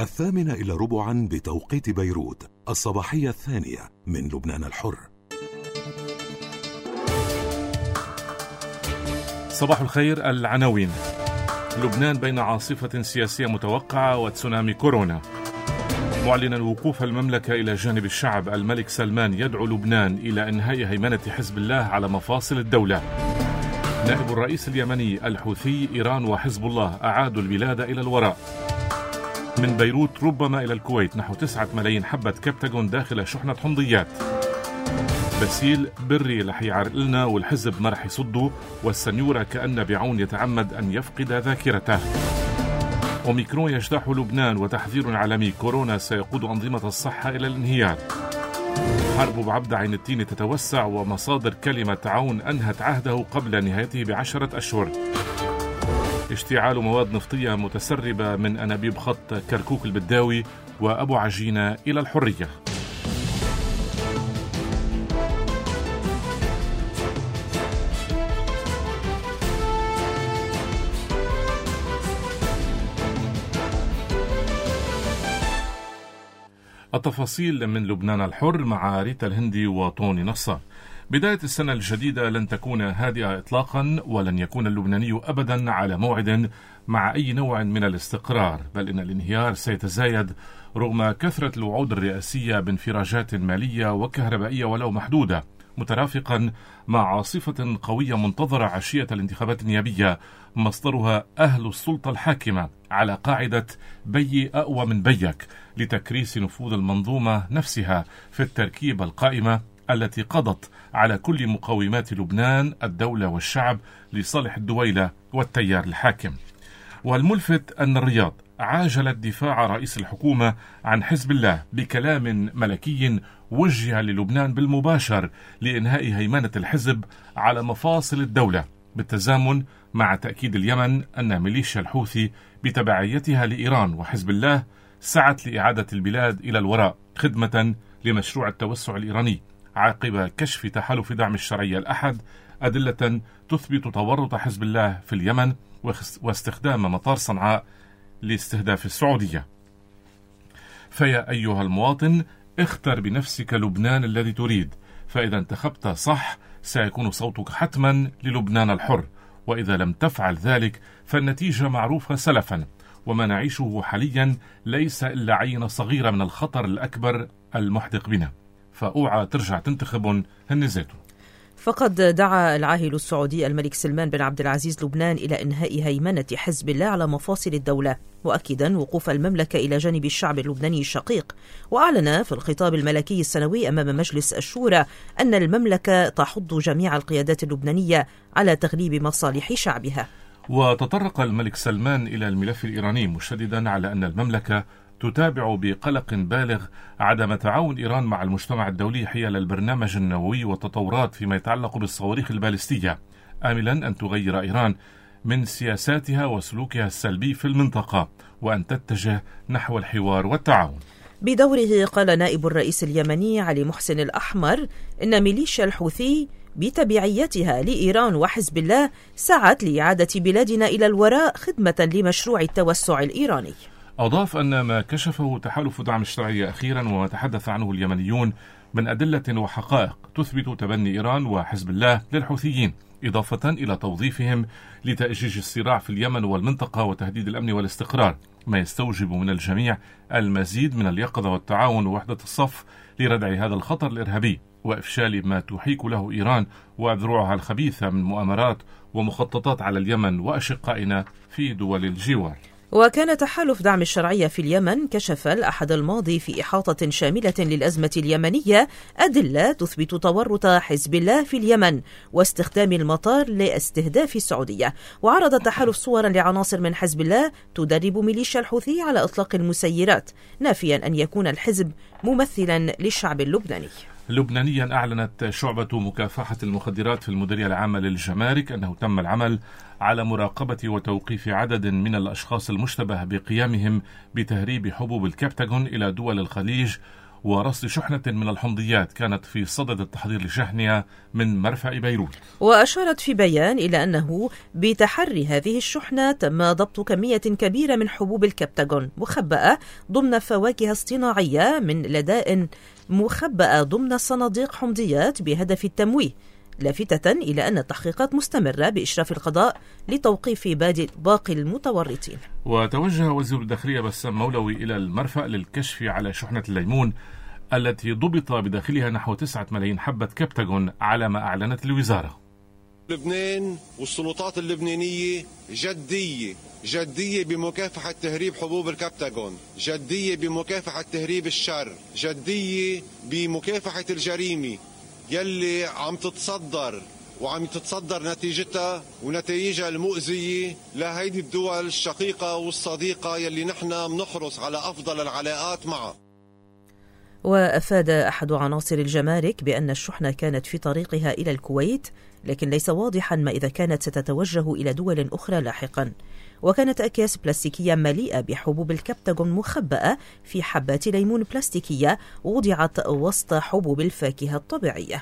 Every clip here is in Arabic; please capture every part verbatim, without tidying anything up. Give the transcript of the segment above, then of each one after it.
الثامنة إلى ربعا بتوقيت بيروت، الصباحية الثانية من لبنان الحر. صباح الخير. العناوين: لبنان بين عاصفة سياسية متوقعة وتسونامي كورونا. معلنا وقوف المملكة إلى جانب الشعب، الملك سلمان يدعو لبنان إلى إنهاء هيمنة حزب الله على مفاصل الدولة. نائب الرئيس اليمني: الحوثي، إيران وحزب الله أعادوا البلاد إلى الوراء. من بيروت ربما إلى الكويت نحو تسعة ملايين حبة كبتاغون داخل شحنة حمضيات. بسيل: بري رح يعرق لنا والحزب ما رح يصده، والسنيورة كأن بعون يتعمد أن يفقد ذاكرته. أوميكرون يجتاح لبنان وتحذير عالمي: كورونا سيقود أنظمة الصحة إلى الانهيار. حرب بعبد عين التين تتوسع، ومصادر كلمة عون أنهت عهده قبل نهايته بعشرة أشهر. اشتعال مواد نفطية متسربة من أنابيب خط كركوك البداوي وأبو عجينة إلى الحرية. التفاصيل من لبنان الحر مع ريتا الهندي وطوني نصار. بداية السنة الجديدة لن تكون هادئة إطلاقا، ولن يكون اللبناني أبدا على موعد مع أي نوع من الاستقرار، بل إن الانهيار سيتزايد رغم كثرة الوعود الرئاسية بانفراجات مالية وكهربائية ولو محدودة، مترافقا مع عاصفة قوية منتظرة عشية الانتخابات النيابية مصدرها أهل السلطة الحاكمة على قاعدة بي أقوى من بيك، لتكريس نفوذ المنظومة نفسها في التركيبة القائمة التي قضت على كل مقومات لبنان، الدولة والشعب، لصالح الدويلة والتيار الحاكم. والملفت أن الرياض عاجلت دفاع رئيس الحكومة عن حزب الله بكلام ملكي وجه للبنان بالمباشر لإنهاء هيمنة الحزب على مفاصل الدولة، بالتزامن مع تأكيد اليمن أن ميليشيا الحوثي بتبعيتها لإيران وحزب الله سعت لإعادة البلاد إلى الوراء خدمة لمشروع التوسع الإيراني، عقب كشف تحالف دعم الشرعية الأحد أدلة تثبت تورط حزب الله في اليمن واستخدام مطار صنعاء لاستهداف السعودية. فيا أيها المواطن، اختر بنفسك لبنان الذي تريد، فإذا انتخبت صح سيكون صوتك حتما للبنان الحر، وإذا لم تفعل ذلك فالنتيجة معروفة سلفا، وما نعيشه حاليا ليس إلا عينة صغيرة من الخطر الأكبر المحدق بنا، فأوعى ترجع تنتخبون هالنزاتو. فقد دعا العاهل السعودي الملك سلمان بن عبد العزيز لبنان إلى إنهاء هيمنة حزب الله على مفاصل الدولة، مؤكدا وقوف المملكة إلى جانب الشعب اللبناني الشقيق. وأعلن في الخطاب الملكي السنوي أمام مجلس الشورى أن المملكة تحض جميع القيادات اللبنانية على تغليب مصالح شعبها. وتطرق الملك سلمان إلى الملف الإيراني، مشددا على أن المملكة تتابع بقلق بالغ عدم تعاون إيران مع المجتمع الدولي حيال البرنامج النووي والتطورات فيما يتعلق بالصواريخ البالستية، آملا أن تغير إيران من سياساتها وسلوكها السلبي في المنطقة وأن تتجه نحو الحوار والتعاون. بدوره قال نائب الرئيس اليمني علي محسن الأحمر إن ميليشيا الحوثي بتبعيتها لإيران وحزب الله سعت لإعادة بلادنا إلى الوراء خدمة لمشروع التوسع الإيراني. أضاف أن ما كشفه تحالف دعم الشرعية أخيرا وما تحدث عنه اليمنيون من أدلة وحقائق تثبت تبني إيران وحزب الله للحوثيين، إضافة إلى توظيفهم لتأجيج الصراع في اليمن والمنطقة وتهديد الأمن والاستقرار، ما يستوجب من الجميع المزيد من اليقظة والتعاون ووحدة الصف لردع هذا الخطر الإرهابي وإفشال ما تحيك له إيران وأذرعها الخبيثة من مؤامرات ومخططات على اليمن وأشقائنا في دول الجوار. وكان تحالف دعم الشرعية في اليمن كشف الأحد الماضي في إحاطة شاملة للأزمة اليمنية أدلة تثبت تورط حزب الله في اليمن واستخدام المطار لاستهداف السعودية. وعرض التحالف صورا لعناصر من حزب الله تدرب ميليشيا الحوثي على إطلاق المسيرات، نافيا أن يكون الحزب ممثلا للشعب اللبناني. لبنانيا أعلنت شعبة مكافحة المخدرات في المديرية العامة للجمارك أنه تم العمل على مراقبة وتوقيف عدد من الأشخاص المشتبه بقيامهم بتهريب حبوب الكبتاغون إلى دول الخليج ورصد شحنة من الحمضيات كانت في صدد التحضير لشحنها من مرفأ بيروت. وأشارت في بيان إلى أنه بتحري هذه الشحنة تم ضبط كمية كبيرة من حبوب الكبتاغون مخبأة ضمن فواكه اصطناعية من لدائن مخبأة ضمن صناديق حمضيات بهدف التمويه، لافتة إلى أن التحقيقات مستمرة بإشراف القضاء لتوقيف باقي المتورطين. وتوجه وزير الداخلية بسام مولوي إلى المرفأ للكشف على شحنة الليمون التي ضبط بداخلها نحو تسعة ملايين حبة كبتاغون على ما أعلنت الوزارة. لبنان والسلطات اللبنانية جدية جدية بمكافحة تهريب حبوب الكبتاغون، جدية بمكافحة تهريب الشر، جدية بمكافحة الجريمة يلي عم تتصدر وعم تتصدر نتيجتها ونتائجها المؤذية لهيدي الدول الشقيقة والصديقة يلي نحن بنحرص على أفضل العلاقات معها. وأفاد أحد عناصر الجمارك بأن الشحنة كانت في طريقها إلى الكويت، لكن ليس واضحا ما إذا كانت ستتوجه إلى دول أخرى لاحقا. وكانت أكياس بلاستيكية مليئة بحبوب الكبتاغون مخبأة في حبات ليمون بلاستيكية وضعت وسط حبوب الفاكهة الطبيعية.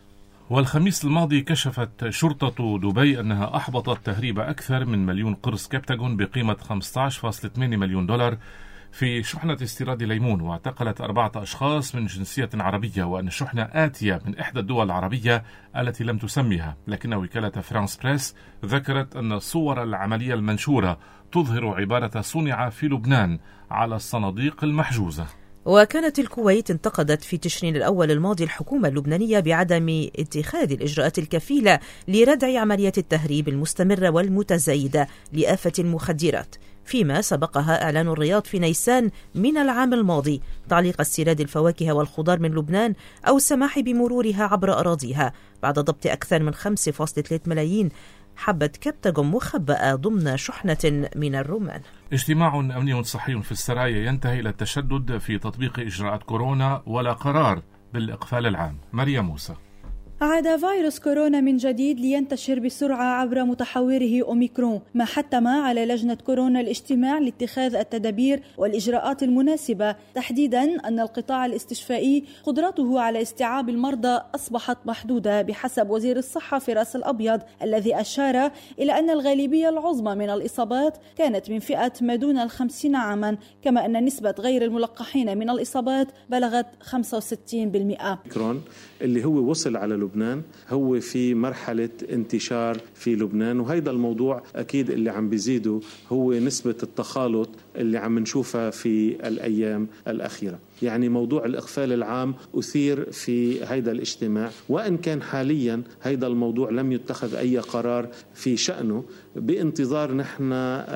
والخميس الماضي كشفت شرطة دبي أنها أحبطت تهريب أكثر من مليون قرص كبتاغون بقيمة خمسة عشر فاصلة ثمانية مليون دولار في شحنة استيراد ليمون، واعتقلت أربعة أشخاص من جنسية عربية، وأن الشحنة آتية من إحدى الدول العربية التي لم تسميها. لكن وكالة فرانس بريس ذكرت أن صور العملية المنشورة تظهر عبارة صنع في لبنان على الصناديق المحجوزة. وكانت الكويت انتقدت في تشرين الأول الماضي الحكومة اللبنانية بعدم اتخاذ الإجراءات الكفيلة لردع عمليات التهريب المستمرة والمتزايدة لآفة المخدرات، فيما سبقها إعلان الرياض في نيسان من العام الماضي تعليق استيراد الفواكه والخضار من لبنان أو السماح بمرورها عبر أراضيها بعد ضبط أكثر من خمسة فاصلة ثلاثة ملايين حبة كبتاغون مخبأة ضمن شحنة من الرمان. اجتماع أمني صحي في السرايا ينتهي إلى التشدد في تطبيق إجراءات كورونا ولا قرار بالإقفال العام. مريم موسى. عاد فيروس كورونا من جديد لينتشر بسرعة عبر متحوره أوميكرون، ما حتم على لجنة كورونا الاجتماع لاتخاذ التدابير والإجراءات المناسبة، تحديدا أن القطاع الاستشفائي قدرته على استيعاب المرضى أصبحت محدودة بحسب وزير الصحة فراس الأبيض، الذي أشار إلى أن الغالبية العظمى من الإصابات كانت من فئة ما دون الخمسين عاما، كما أن نسبة غير الملقحين من الإصابات بلغت خمسة وستين بالمئة. اللي هو وصل على لبنان هو في مرحلة انتشار في لبنان، وهيدا الموضوع أكيد اللي عم بيزيده هو نسبة التخالط اللي عم نشوفها في الأيام الأخيرة. يعني موضوع الإقفال العام أثير في هيدا الاجتماع، وإن كان حاليا هيدا الموضوع لم يتخذ أي قرار في شأنه، بانتظار نحن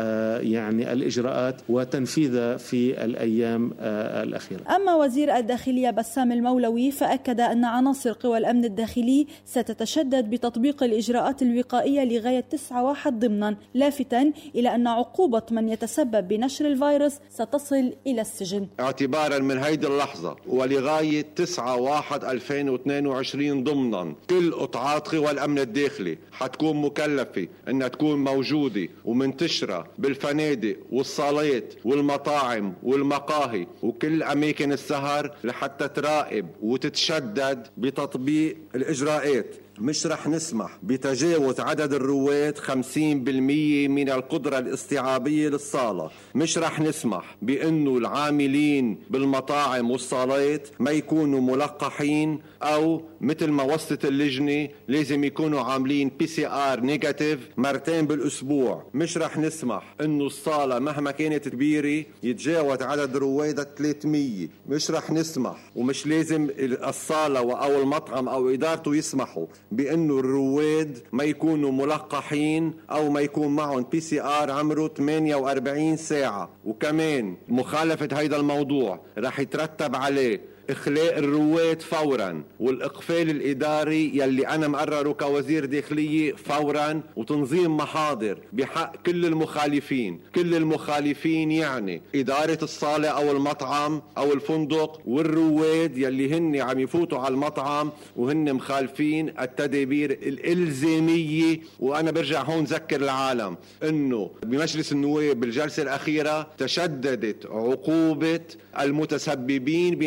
يعني الإجراءات وتنفيذها في الأيام الأخيرة. أما وزير الداخلية بسام المولوي فأكد أن عناصر قوى الأمن الداخلي ستتشدد بتطبيق الإجراءات الوقائية لغاية تسعة واحد ضمنا، لافتاً إلى أن عقوبة من يتسبب بنشر الفيروس ستصل إلى السجن. اعتباراً من هيدي اللحظة ولغاية تسعة واحد ألفين واثنين وعشرين ضمنا كل قطاعات قوى الأمن الداخلي حتكون مكلفة أنها تكون موجودة ومنتشرة بالفنادق والصالات والمطاعم والمقاهي وكل أماكن السهر لحتى تراقب وتتشدد بتطبيق الإجراءات. مش رح نسمح بتجاوز عدد الرواد خمسين بالمئة من القدرة الاستيعابية للصالة. مش رح نسمح بأنه العاملين بالمطاعم والصالات ما يكونوا ملقحين أو مثل ما وصلت اللجنة لازم يكونوا عاملين بي سي آر نيجاتيف مرتين بالأسبوع. مش رح نسمح أنه الصالة مهما كانت كبيرة يتجاوز عدد روادها ثلاثمئة. مش رح نسمح ومش لازم الصالة أو المطعم أو إدارته يسمحوا بأنه الرواد ما يكونوا ملقحين أو ما يكون معهم بي سي آر عمره ثمانية وأربعين ساعة. وكمان مخالفة هيدا الموضوع رح يترتب عليه إخلاء الرواد فورا والإقفال الإداري يلي أنا مقرره كوزير داخلية فورا، وتنظيم محاضر بحق كل المخالفين. كل المخالفين يعني إدارة الصالة أو المطعم أو الفندق والرواد يلي هن عم يفوتوا على المطعم وهن مخالفين التدابير الإلزامية. وأنا برجع هون ذكر العالم أنه بمجلس النواب بالجلسة الأخيرة تشددت عقوبة المتسببين بنشر الوباء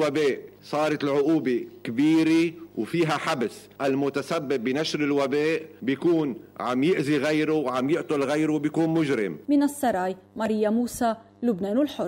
الوباء صارت العقوبة كبيرة وفيها حبس، المتسبب بنشر الوباء بيكون عم يأذي غيره وعم يقتل غيره بيكون مجرم. من السراي ماريا موسى، لبنان الحر.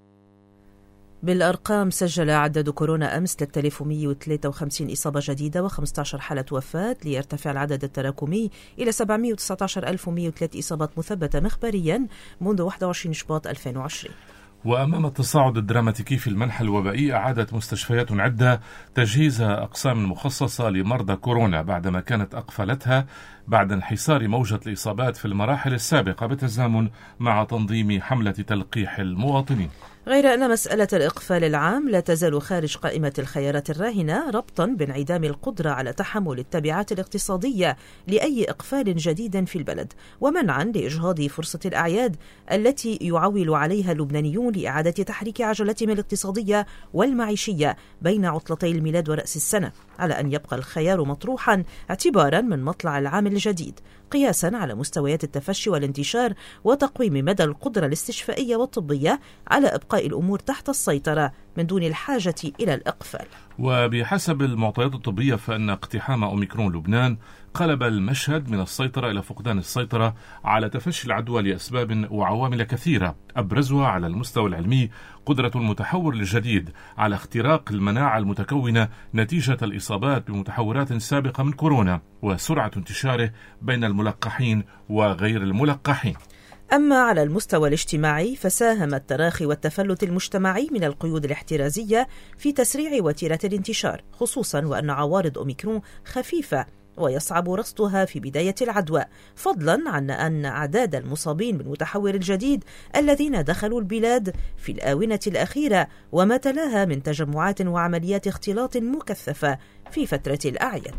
بالأرقام، سجل عدد كورونا أمس ثلاثة آلاف ومئة وثلاثة وخمسين إصابة جديدة وخمسة عشر حالة وفاة، ليرتفع العدد التراكمي إلى سبعمئة وتسعة عشر ألف ومئة وثلاث إصابات مثبتة مخبريا منذ واحد وعشرين شباط ألفين وعشرين. وأمام التصاعد الدراماتيكي في المنحى الوبائي، أعادت مستشفيات عدة تجهيز أقسام مخصصة لمرضى كورونا بعدما كانت أقفلتها بعد انحسار موجة الإصابات في المراحل السابقة بالتزامن مع تنظيم حملة تلقيح المواطنين. غير أن مسألة الإقفال العام لا تزال خارج قائمة الخيارات الراهنة، ربطا بانعدام القدرة على تحمل التبعات الاقتصادية لأي إقفال جديد في البلد، ومنعا لإجهاض فرصة الأعياد التي يعول عليها اللبنانيون لإعادة تحريك عجلتهم الاقتصادية والمعيشية بين عطلتي الميلاد ورأس السنة، على أن يبقى الخيار مطروحا اعتبارا من مطلع العام الجديد، قياسا على مستويات التفشي والانتشار وتقويم مدى القدرة الاستشفائية والطبية على إبقاء الأمور تحت السيطرة من دون الحاجة إلى الإقفال. وبحسب المعطيات الطبية فإن اقتحام أوميكرون لبنان قلب المشهد من السيطرة إلى فقدان السيطرة على تفشي العدوى لأسباب وعوامل كثيرة، أبرزها على المستوى العلمي قدرة المتحور الجديد على اختراق المناعة المتكونة نتيجة الإصابات بمتحورات سابقة من كورونا، وسرعة انتشاره بين الملقحين وغير الملقحين. أما على المستوى الاجتماعي، فساهم التراخي والتفلت المجتمعي من القيود الاحترازية في تسريع وتيرة الانتشار، خصوصا وأن عوارض أوميكرون خفيفة ويصعب رصدها في بداية العدوى، فضلا عن أن أعداد المصابين بالمتحور الجديد الذين دخلوا البلاد في الآونة الأخيرة وما تلاها من تجمعات وعمليات اختلاط مكثفة في فترة الأعياد.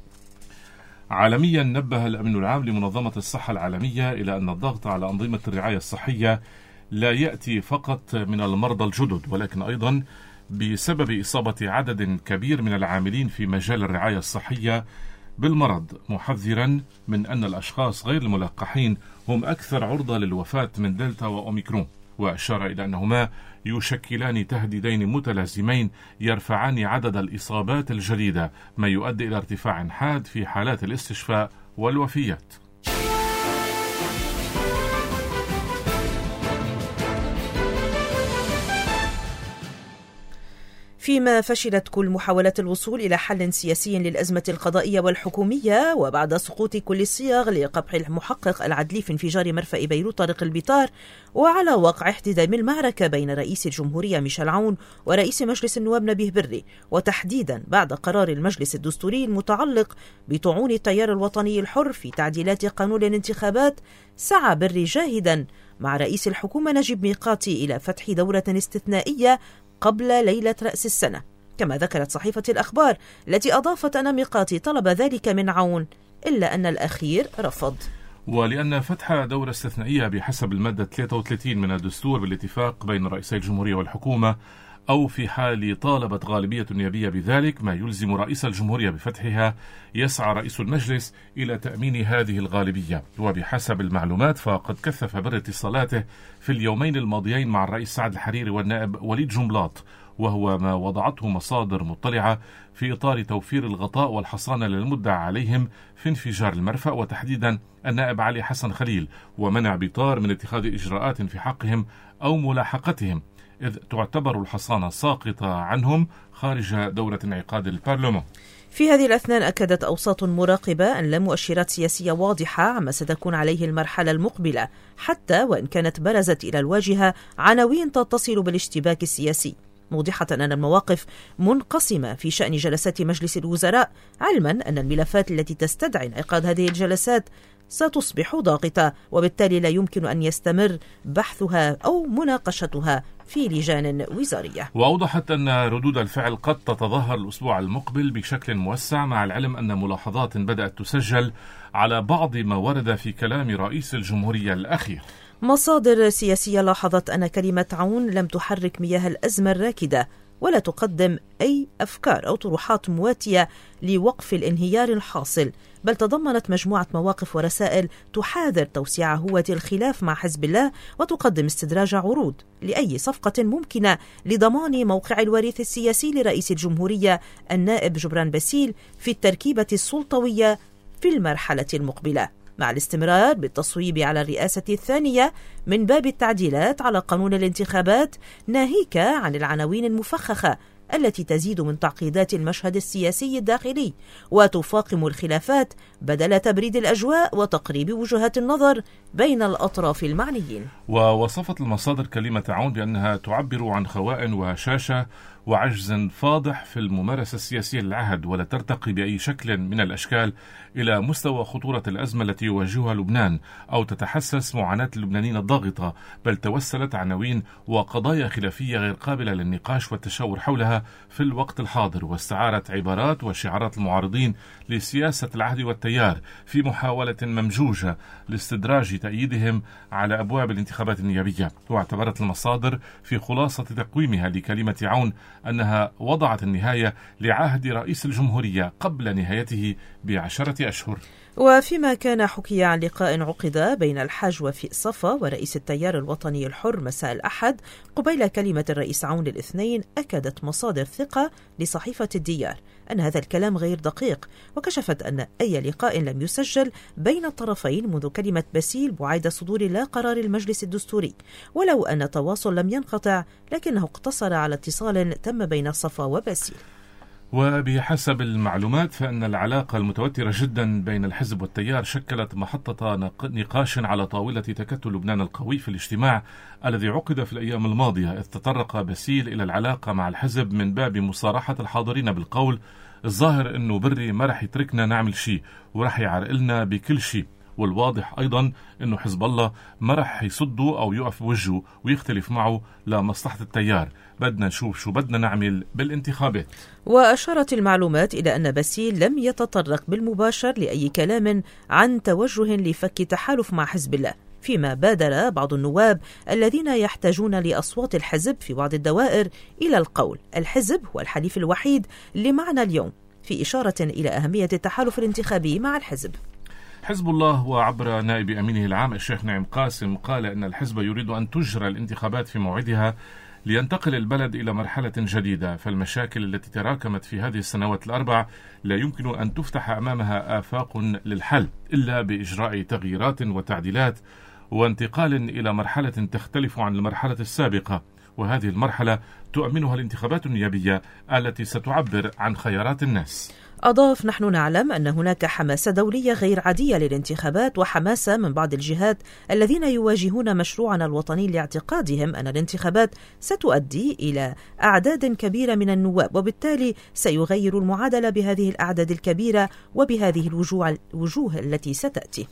عالميا، نبه الأمين العام لمنظمة الصحة العالمية إلى أن الضغط على أنظمة الرعاية الصحية لا يأتي فقط من المرضى الجدد، ولكن أيضا بسبب إصابة عدد كبير من العاملين في مجال الرعاية الصحية بالمرض، محذرا من أن الأشخاص غير الملقحين هم أكثر عرضة للوفاة من دلتا وأوميكرون، وأشار إلى أنهما يشكلان تهديدين متلازمين يرفعان عدد الإصابات الجديدة، ما يؤدي إلى ارتفاع حاد في حالات الاستشفاء والوفيات. فيما فشلت كل محاولات الوصول إلى حل سياسي للأزمة القضائية والحكومية، وبعد سقوط كل الصيغ لقبح المحقق العدلي في انفجار مرفأ بيروت طارق البطار، وعلى وقع احتدام المعركة بين رئيس الجمهورية ميشيل عون ورئيس مجلس النواب نبيه بري، وتحديدا بعد قرار المجلس الدستوري المتعلق بطعون التيار الوطني الحر في تعديلات قانون الانتخابات، سعى بري جاهدا مع رئيس الحكومة نجيب ميقاتي إلى فتح دورة استثنائية قبل ليلة رأس السنة، كما ذكرت صحيفة الأخبار التي أضافت أن ميقاتي طلب ذلك من عون، إلا أن الأخير رفض. ولأن فتح دورة استثنائية بحسب المادة ثلاثة وثلاثين من الدستور بالاتفاق بين رئيسي الجمهورية والحكومة، أو في حال طالبت غالبية نيابية بذلك ما يلزم رئيس الجمهورية بفتحها، يسعى رئيس المجلس إلى تأمين هذه الغالبية. وبحسب المعلومات فقد كثف بر اتصالاته في اليومين الماضيين مع الرئيس سعد الحريري والنائب وليد جنبلاط، وهو ما وضعته مصادر مطلعة في إطار توفير الغطاء والحصانة للمدعى عليهم في انفجار المرفأ، وتحديدا النائب علي حسن خليل، ومنع بطار من اتخاذ إجراءات في حقهم أو ملاحقتهم، إذ تعتبر الحصانة ساقطة عنهم خارج دورة انعقاد البرلمان. في هذه الأثناء أكدت أوساط مراقبة أن لا مؤشرات سياسية واضحة عما ستكون عليه المرحلة المقبلة، حتى وإن كانت برزت إلى الواجهة عناوين تتصل بالاشتباك السياسي، موضحة أن المواقف منقسمة في شأن جلسات مجلس الوزراء، علما أن الملفات التي تستدعي انعقاد هذه الجلسات ستصبح ضاغطة، وبالتالي لا يمكن أن يستمر بحثها أو مناقشتها في لجان وزارية. وأوضحت أن ردود الفعل قد تتظاهر الأسبوع المقبل بشكل موسع، مع العلم أن ملاحظات بدأت تسجل على بعض ما ورد في كلام رئيس الجمهورية الأخير. مصادر سياسية لاحظت أن كلمة عون لم تحرك مياه الأزمة الراكدة، ولا تقدم أي أفكار أو طروحات مواتية لوقف الانهيار الحاصل، بل تضمنت مجموعة مواقف ورسائل تحاذر توسيع هوة الخلاف مع حزب الله وتقدم استدراج عروض لأي صفقة ممكنة لضمان موقع الوريث السياسي لرئيس الجمهورية النائب جبران باسيل في التركيبة السلطوية في المرحلة المقبلة، مع الاستمرار بالتصويب على الرئاسة الثانية من باب التعديلات على قانون الانتخابات، ناهيك عن العناوين المفخخة التي تزيد من تعقيدات المشهد السياسي الداخلي وتفاقم الخلافات بدل تبريد الأجواء وتقريب وجهات النظر بين الأطراف المعنيين. ووصفت المصادر كلمة عون بأنها تعبر عن خواء وهشاشة وعجز فاضح في الممارسة السياسية للعهد، ولا ترتقي بأي شكل من الأشكال إلى مستوى خطورة الأزمة التي يواجهها لبنان أو تتحسس معاناة اللبنانيين الضاغطة، بل توسلت عناوين وقضايا خلافية غير قابلة للنقاش والتشاور حولها في الوقت الحاضر، واستعارت عبارات وشعارات المعارضين لسياسة العهد والتيار في محاولة ممجوجة لاستدراج تأييدهم على أبواب الانتخابات النيابية. واعتبرت المصادر في خلاصة تقويمها لكلمة عون أنها وضعت النهاية لعهد رئيس الجمهورية قبل نهايته بعشرة أشهر. وفيما كان حكي عن لقاء عقد بين الحاج وفيق صفا ورئيس التيار الوطني الحر مساء الأحد قبيل كلمة الرئيس عون الاثنين، أكدت مصادر ثقة لصحيفة الديار أن هذا الكلام غير دقيق، وكشفت أن أي لقاء لم يسجل بين الطرفين منذ كلمة باسيل بعد صدور لا قرار المجلس الدستوري، ولو أن التواصل لم ينقطع لكنه اقتصر على اتصال تم بين صفا وباسيل. وبحسب المعلومات فإن العلاقة المتوترة جدا بين الحزب والتيار شكلت محطة نقاش على طاولة تكتل لبنان القوي في الاجتماع الذي عقد في الأيام الماضية، إذ تطرق باسيل إلى العلاقة مع الحزب من باب مصارحة الحاضرين بالقول الظاهر أنه بري ما رح يتركنا نعمل شيء ورح يعرقلنا بكل شيء، والواضح أيضا أنه حزب الله ما رح يصده أو يقف بوجهه ويختلف معه لمصلحة التيار، بدنا نشوف شو بدنا نعمل بالانتخابات. وأشارت المعلومات إلى أن باسيل لم يتطرق بالمباشر لأي كلام عن توجه لفك تحالف مع حزب الله، فيما بادر بعض النواب الذين يحتاجون لأصوات الحزب في بعض الدوائر إلى القول الحزب هو الحليف الوحيد لمعنى اليوم، في إشارة إلى أهمية التحالف الانتخابي مع الحزب. حزب الله وعبر نائب أمينه العام الشيخ نعيم قاسم قال إن الحزب يريد أن تجرى الانتخابات في موعدها لينتقل البلد إلى مرحلة جديدة، فالمشاكل التي تراكمت في هذه السنوات الأربع لا يمكن أن تفتح أمامها آفاق للحل إلا بإجراء تغييرات وتعديلات وانتقال إلى مرحلة تختلف عن المرحلة السابقة، وهذه المرحلة تؤمنها الانتخابات النيابية التي ستعبر عن خيارات الناس. أضاف: نحن نعلم أن هناك حماسة دولية غير عادية للانتخابات وحماسة من بعض الجهات الذين يواجهون مشروعنا الوطني لاعتقادهم أن الانتخابات ستؤدي إلى أعداد كبيرة من النواب، وبالتالي سيغير المعادلة بهذه الأعداد الكبيرة وبهذه الوجوه التي ستأتي.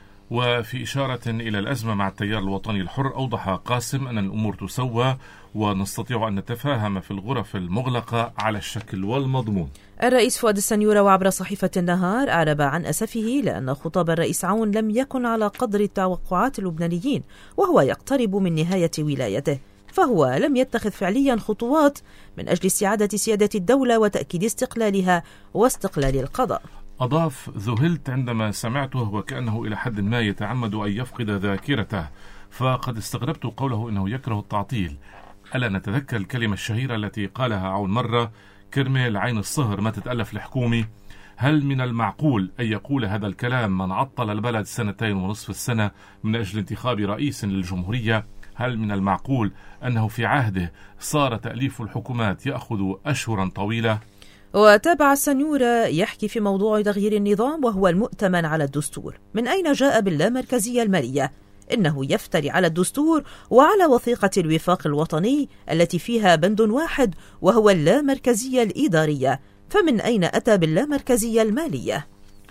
وفي إشارة إلى الأزمة مع التيار الوطني الحر أوضح قاسم أن الأمور تسوى ونستطيع أن نتفاهم في الغرف المغلقة على الشكل والمضمون. الرئيس فؤاد السنيورة وعبر صحيفة النهار أعرب عن أسفه لأن خطاب الرئيس عون لم يكن على قدر توقعات اللبنانيين وهو يقترب من نهاية ولايته، فهو لم يتخذ فعليا خطوات من أجل استعادة سيادة الدولة وتأكيد استقلالها واستقلال القضاء. أضاف: ذهلت عندما سمعته وكأنه إلى حد ما يتعمد أن يفقد ذاكرته، فقد استغربت قوله إنه يكره التعطيل. ألا نتذكر الكلمة الشهيرة التي قالها عون مرة: كرمال عين الصهر ما تتألف الحكومة؟ هل من المعقول أن يقول هذا الكلام من عطل البلد سنتين ونصف السنة من أجل انتخاب رئيس للجمهورية؟ هل من المعقول أنه في عهده صار تأليف الحكومات يأخذ أشهرا طويلة؟ وتابع السنيورة يحكي في موضوع تغيير النظام وهو المؤتمن على الدستور. من أين جاء باللامركزية المالية؟ إنه يفتري على الدستور وعلى وثيقة الوفاق الوطني التي فيها بند واحد وهو اللامركزية الإدارية، فمن أين أتى باللامركزية المالية؟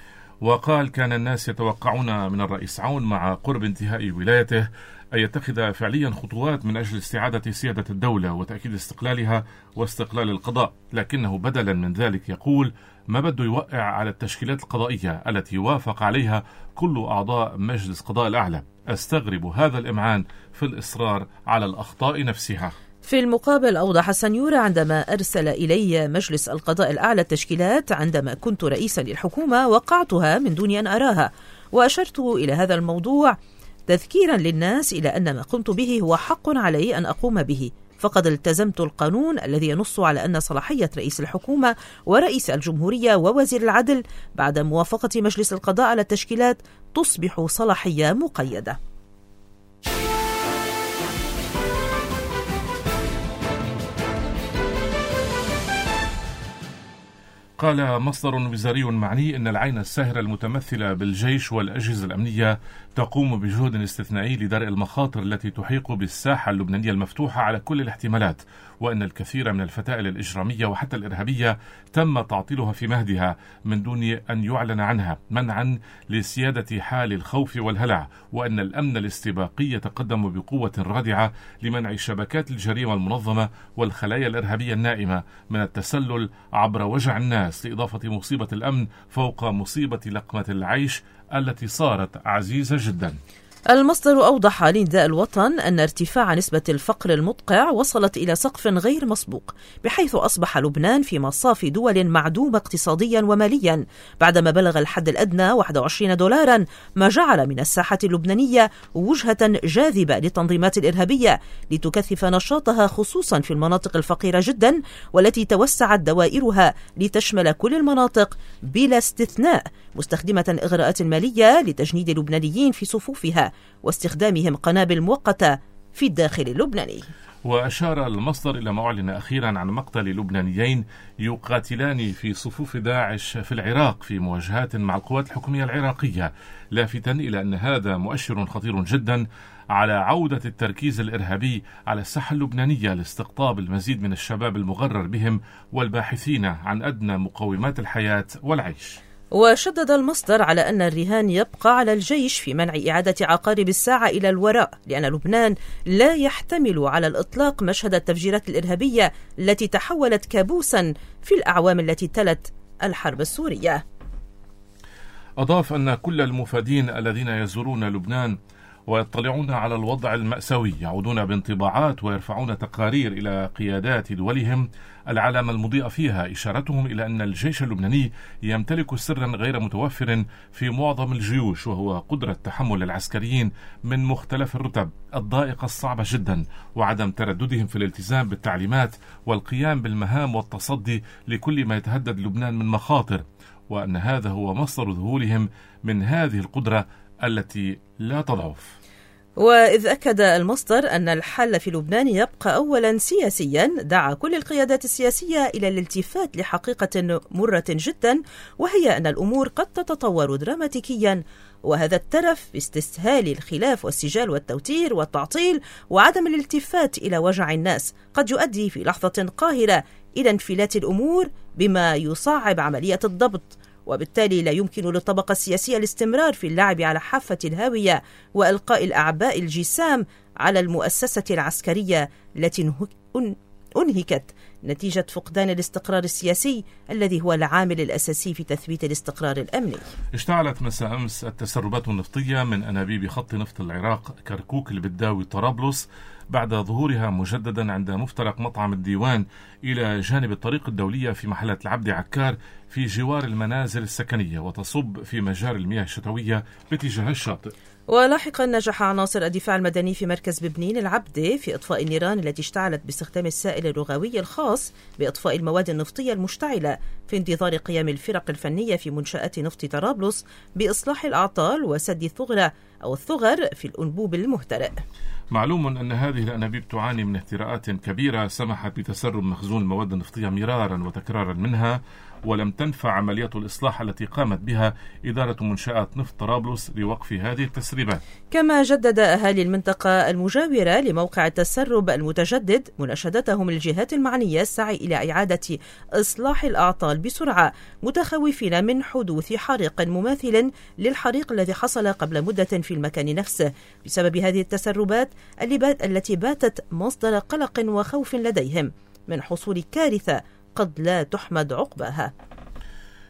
وقال: كان الناس يتوقعون من الرئيس عون مع قرب انتهاء ولايته أن يتخذ فعليا خطوات من أجل استعادة سيادة الدولة وتأكيد استقلالها واستقلال القضاء، لكنه بدلا من ذلك يقول ما بده يوقع على التشكيلات القضائية التي وافق عليها كل أعضاء مجلس قضاء الأعلى. أستغرب هذا الإمعان في الإصرار على الأخطاء نفسها. في المقابل أوضح السنيورة عندما أرسل إلي مجلس القضاء الأعلى التشكيلات عندما كنت رئيسا للحكومة وقعتها من دون أن أراها، وأشرت إلى هذا الموضوع تذكيرا للناس إلى أن ما قمت به هو حق علي أن أقوم به، فقد التزمت القانون الذي ينص على أن صلاحية رئيس الحكومة ورئيس الجمهورية ووزير العدل بعد موافقة مجلس القضاء على التشكيلات تصبح صلاحية مقيدة. قال مصدر وزاري معني إن العين الساهرة المتمثلة بالجيش والأجهزة الأمنية تقوم بجهد استثنائي لدرء المخاطر التي تحيق بالساحة اللبنانية المفتوحة على كل الاحتمالات، وأن الكثير من الفتائل الإجرامية وحتى الإرهابية تم تعطيلها في مهدها من دون أن يعلن عنها منعا لسيادة حال الخوف والهلع، وأن الأمن الاستباقي يتقدم بقوة رادعة لمنع شبكات الجريمة المنظمة والخلايا الإرهابية النائمة من التسلل عبر وجع الناس، لإضافة مصيبة الأمن فوق مصيبة لقمة العيش التي صارت عزيزة جدا. المصدر أوضح لنداء الوطن أن ارتفاع نسبة الفقر المدقع وصلت إلى سقف غير مسبوق، بحيث أصبح لبنان في مصاف دول معدومة اقتصاديا وماليا بعدما بلغ الحد الأدنى واحد وعشرين دولارا، ما جعل من الساحة اللبنانية وجهة جاذبة للتنظيمات الإرهابية لتكثف نشاطها خصوصا في المناطق الفقيرة جدا، والتي توسعت دوائرها لتشمل كل المناطق بلا استثناء، مستخدمة إغراءات مالية لتجنيد اللبنانيين في صفوفها واستخدامهم قنابل مؤقتة في الداخل اللبناني. وأشار المصدر إلى ما أعلن أخيرا عن مقتل لبنانيين يقاتلان في صفوف داعش في العراق في مواجهات مع القوات الحكومية العراقية، لافتا إلى أن هذا مؤشر خطير جدا على عودة التركيز الإرهابي على الساحة اللبنانية لاستقطاب المزيد من الشباب المغرر بهم والباحثين عن أدنى مقومات الحياة والعيش. وشدد المصدر على أن الرهان يبقى على الجيش في منع إعادة عقارب الساعة إلى الوراء، لأن لبنان لا يحتمل على الإطلاق مشهد التفجيرات الإرهابية التي تحولت كابوسا في الأعوام التي تلت الحرب السورية. أضاف أن كل المفادين الذين يزورون لبنان ويطلعون على الوضع المأساوي يعودون بانطباعات ويرفعون تقارير إلى قيادات دولهم العلامة المضيئة فيها، إشارتهم إلى أن الجيش اللبناني يمتلك سرا غير متوفر في معظم الجيوش، وهو قدرة تحمل العسكريين من مختلف الرتب الضائقة الصعبة جدا، وعدم ترددهم في الالتزام بالتعليمات والقيام بالمهام والتصدي لكل ما يتهدد لبنان من مخاطر، وأن هذا هو مصدر ذهولهم من هذه القدرة التي لا تضعف. وإذ أكد المصدر أن الحل في لبنان يبقى أولا سياسيا، دعا كل القيادات السياسية إلى الالتفات لحقيقة مرة جدا، وهي أن الأمور قد تتطور دراماتيكيا، وهذا الترف باستسهال الخلاف والسجال والتوتير والتعطيل وعدم الالتفات إلى وجع الناس قد يؤدي في لحظة قاهرة إلى انفلات الأمور بما يصعب عملية الضبط، وبالتالي لا يمكن للطبقة السياسية الاستمرار في اللعب على حافة الهاوية وإلقاء الأعباء الجسام على المؤسسة العسكرية التي أنهكت نتيجة فقدان الاستقرار السياسي الذي هو العامل الأساسي في تثبيت الاستقرار الأمني. اشتعلت مساء أمس التسربات النفطية من أنابيب خط نفط العراق كركوك البداوي طرابلس بعد ظهورها مجددا عند مفترق مطعم الديوان إلى جانب الطريق الدولية في محلة العبد عكار في جوار المنازل السكنية، وتصب في مجاري المياه الشتوية باتجاه الشاطئ. ولاحقا نجح عناصر الدفاع المدني في مركز ببنين العبدة في إطفاء النيران التي اشتعلت باستخدام السائل الرغوي الخاص بإطفاء المواد النفطية المشتعلة، في انتظار قيام الفرق الفنية في منشآت نفط طرابلس بإصلاح الأعطال وسد الثغرة أو الثغر في الأنبوب المهترئ. معلوم أن هذه الأنابيب تعاني من اهتراءات كبيرة سمحت بتسرب مخزون المواد النفطية مرارا وتكرارا منها، ولم تنفع عملية الإصلاح التي قامت بها إدارة منشآت نفط طرابلس لوقف هذه التسريبات. كما جدد أهالي المنطقة المجاورة لموقع التسرب المتجدد مناشدتهم للجهات المعنية السعي إلى إعادة إصلاح الأعطال بسرعة، متخوفين من حدوث حريق مماثل للحريق الذي حصل قبل مدة في المكان نفسه بسبب هذه التسربات التي باتت مصدر قلق وخوف لديهم من حصول كارثة قد لا تحمد عقباها.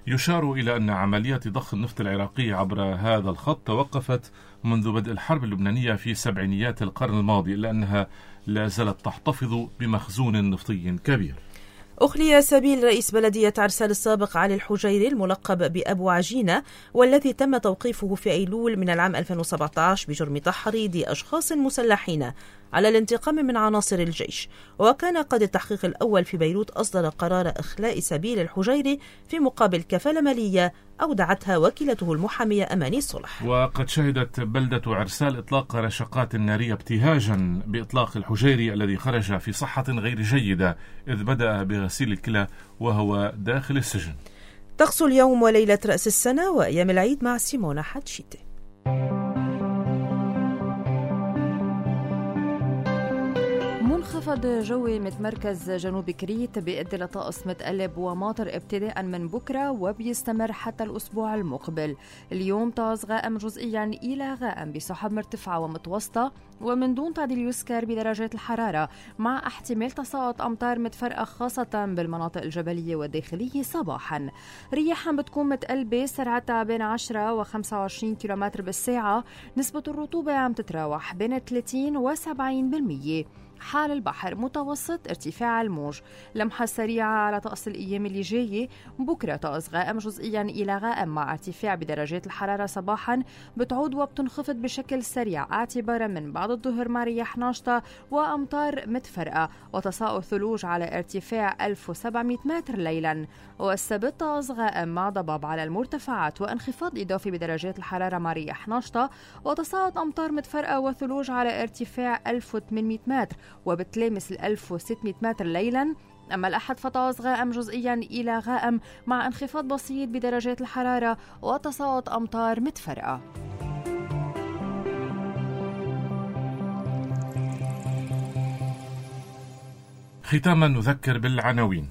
يشار إلى أن عمليات ضخ النفط العراقي عبر هذا الخط توقفت منذ بدء الحرب اللبنانية في سبعينيات القرن الماضي، إلا أنها لا زالت تحتفظ بمخزون نفطي كبير. أخلي سبيل رئيس بلدية عرسال السابق علي الحجيري الملقب بأبو عجينة، والذي تم توقيفه في أيلول من العام ألفين وسبعة عشر بجرم تحريض أشخاص مسلحين على الانتقام من عناصر الجيش. وكان قد التحقيق الأول في بيروت أصدر قرار إخلاء سبيل الحجيري في مقابل كفالة مالية أودعتها وكيلته المحامية أماني الصلح. وقد شهدت بلدة عرسال إطلاق رشقات نارية ابتهاجا بإطلاق الحجيري الذي خرج في صحة غير جيدة إذ بدأ بغسيل الكلى وهو داخل السجن. طقس اليوم وليلة رأس السنة وأيام العيد مع سيمونا حتشيتي. منخفض جوي متمركز جنوب كريت بيؤدي لطقس متقلب وماطر ابتداء من بكرة وبيستمر حتى الأسبوع المقبل. اليوم طقس غائم جزئيا إلى غائم بسحب مرتفعة ومتوسطة ومن دون تعديل يسكر بدرجات الحرارة، مع احتمال تساقط أمطار متفرقة خاصة بالمناطق الجبلية والداخلية صباحا. رياحا بتكون متقلبة سرعتها بين عشرة وخمسة وعشرين كيلومتر بالساعة. نسبة الرطوبة عم تتراوح بين ثلاثين وسبعين بالمية. حال البحر متوسط ارتفاع الموج. لمحة سريعة على طقس الأيام اللي جاية. بكرة طقس غائم جزئيا إلى غائم مع ارتفاع بدرجات الحرارة صباحا، بتعود وبتنخفض بشكل سريع اعتبارا من بعد الظهر مع رياح ناشطة وأمطار متفرقة وتساقط ثلوج على ارتفاع ألف وسبعمائة متر ليلا. والسبت طقس غائم مع ضباب على المرتفعات وانخفاض إضافي بدرجات الحرارة مع رياح ناشطة وتساقط أمطار متفرقة وثلوج على ارتفاع ألف وثمانمائة متر وبتلامس ال ألف وستمائة متر ليلا. أما الأحد فطقس غائم جزئيا إلى غائم مع انخفاض بسيط بدرجات الحرارة وتساقط أمطار متفرقة. ختاما نذكر بالعناوين.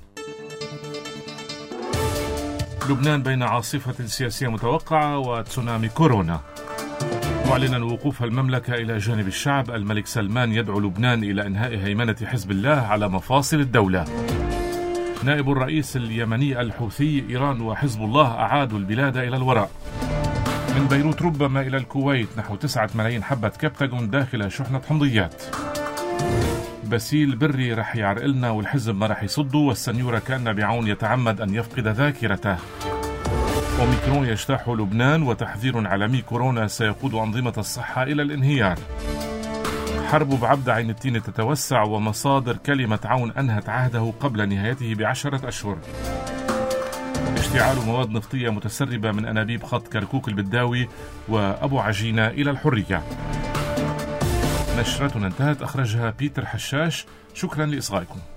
لبنان بين عاصفة سياسية متوقعة وتسونامي كورونا. معلنا وقوف المملكة إلى جانب الشعب، الملك سلمان يدعو لبنان إلى إنهاء هيمنة حزب الله على مفاصل الدولة. نائب الرئيس اليمني الحوثي: إيران وحزب الله أعادوا البلاد إلى الوراء. من بيروت ربما إلى الكويت نحو تسعة ملايين حبة كبتاغون داخل شحنة حمضيات. باسيل بري رح يعرقلنا والحزب ما رح يصده، والسنيورة كان بعون يتعمد أن يفقد ذاكرته. أوميكرون يجتاح لبنان وتحذير عالمي: كورونا سيقود أنظمة الصحة إلى الانهيار. حرب بعبد عين التين تتوسع، ومصادر كلمة عون أنهت عهده قبل نهايته بعشرة أشهر. اشتعال مواد نفطية متسربة من أنابيب خط كركوك البداوي وأبو عجينة إلى الحرية. نشرتنا انتهت، أخرجها بيتر حشاش. شكرا لإصغائكم.